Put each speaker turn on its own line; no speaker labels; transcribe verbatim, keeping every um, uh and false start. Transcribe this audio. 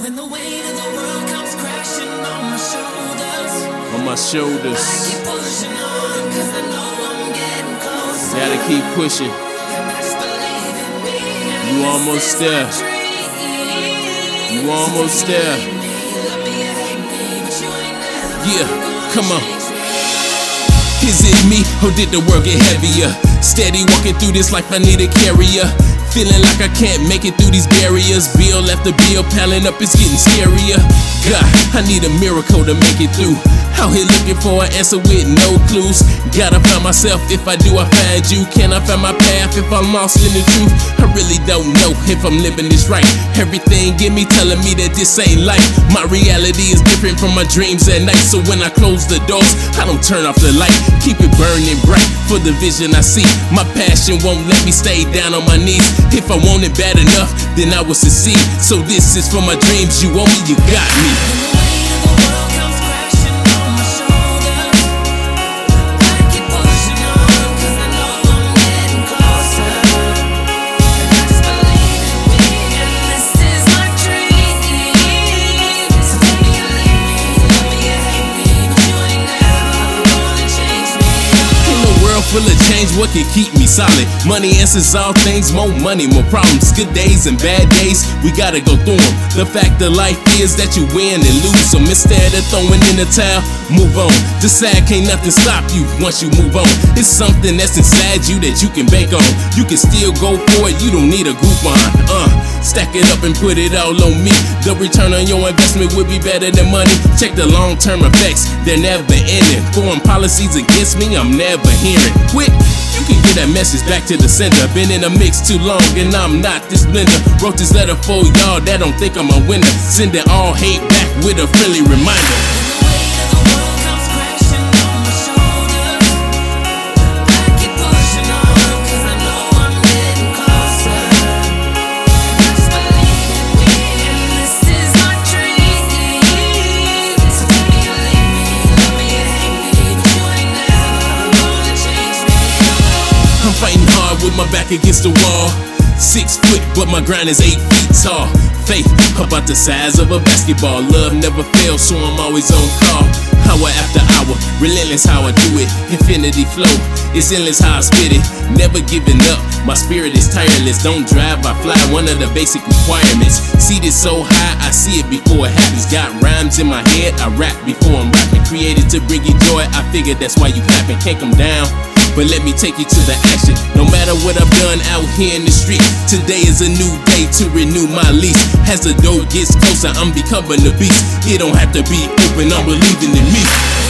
When the weight of the world comes crashing on my shoulders,
on my shoulders.
I keep pushing on, cause I know I'm getting closer.
Gotta keep pushing.
I just believe in me, and
You
this
almost
is
there.
my dream.
You almost there.
Love me or hate me, but you ain't never
Yeah,
gonna
come on.
change me.
Is it me, or did the world get heavier? Steady walking through this life, I need a carrier. Feeling like I can't make it through these barriers. Bill after bill piling up, it's getting scarier. God, I need a miracle to make it through. Out here looking for an answer with no clues. Gotta find myself, if I do I find you. Can I find my path if I'm lost in the truth? I really don't know if I'm living this right. Everything in me telling me that this ain't life. My reality is different from my dreams at night. So when I close the doors, I don't turn off the light. Keep it burning bright for the vision I see. My passion won't let me stay down on my knees. If I want it bad enough, then I will succeed. So this is for my dreams, you want me, you got me.
When the weight of the world comes crashing on my shoulders, I keep pushing on, cause I know I'm getting closer. And I just believe in me, and this is my dream. So take me or leave me, love me or hate me, but you ain't never gonna change me.
In a world full of change, what can keep me solid? Money answers all things, more money, more problems. Good days and bad days, we gotta go through them. The fact of life is that you win and lose. So instead of throwing in the towel, move on. Decide can't nothing stop you once you move on. It's something that's inside you that you can bank on. You can still go for it, you don't need a Groupon. Uh, stack it up and put it all on me. The return on your investment would be better than money. Check the long-term effects, they're never ending. Foreign policies against me, I'm never hearing. Quit. You can get that message back to the sender. Been in a mix too long and I'm not this blender. Wrote this letter for y'all that don't think I'm a winner. Sending all hate back with a friendly reminder.
When the weight of the world comes crashing on my shoulders, I keep pushing on, cause I know I'm getting closer. And I just believe in me, and this is my dream. So take me or leave me, love me or hate me, but you ain't never gonna change me.
I'm fighting hard with my back against the wall. Six foot, but my grind is eight feet tall. Faith about the size of a basketball. Love never fails, so I'm always on call. Hour after hour, relentless how I do it. Infinity flow, it's endless how I spit it. Never giving up, my spirit is tireless. Don't drive, I fly, one of the basic requirements. See this so high, I see it before it happens. Got rhymes in my head, I rap before I'm rapping. Created to bring you joy, I figured that's why you clapping. Can't come down, but let me take you to the action. No matter what I've done out here in the street, today is a new day to renew my lease. As the door gets closer, I'm becoming a beast. It don't have to be open, I'm believing in me.